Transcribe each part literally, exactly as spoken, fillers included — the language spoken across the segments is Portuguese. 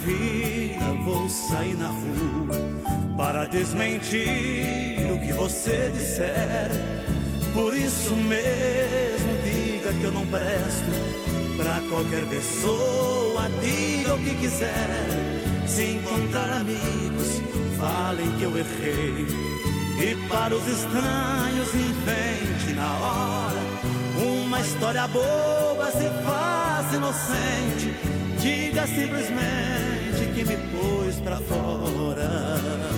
vida vou sair na rua para desmentir o que você disser. Por isso mesmo diga que eu não presto pra qualquer pessoa, diga o que quiser. Se encontrar amigos, falem que eu errei, e para os estranhos invente na hora uma história boba, se faz inocente. Diga simplesmente que me pôs pra fora.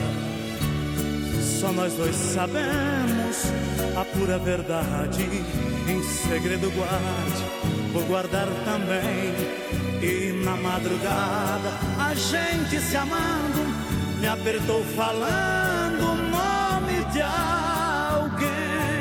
Só nós dois sabemos a pura verdade. Em segredo guarde, vou guardar também. E na madrugada a gente se amando me apertou falando o nome de alguém.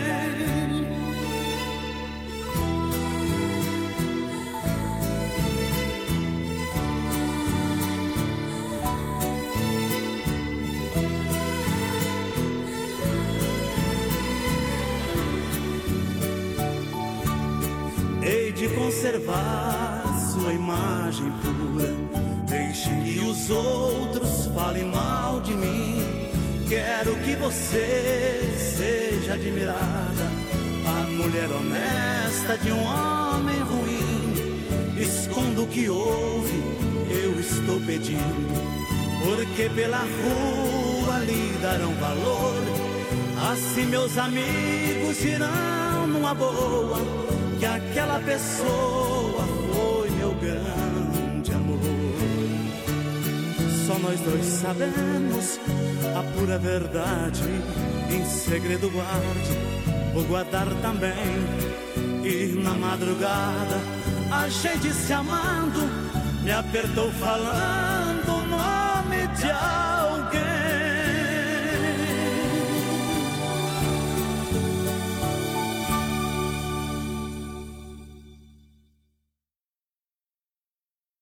Hei de conservar sua imagem pura, deixe que os outros falem mal de mim. Quero que você seja admirada, a mulher honesta de um homem ruim. Esconda o que houve, eu estou pedindo, porque pela rua lhe darão valor. Assim meus amigos dirão numa boa que aquela pessoa foi meu grande amor. Só nós dois sabemos a pura verdade. Em segredo guarde, vou guardar também. E na madrugada a gente se amando me apertou falando o nome de alguém.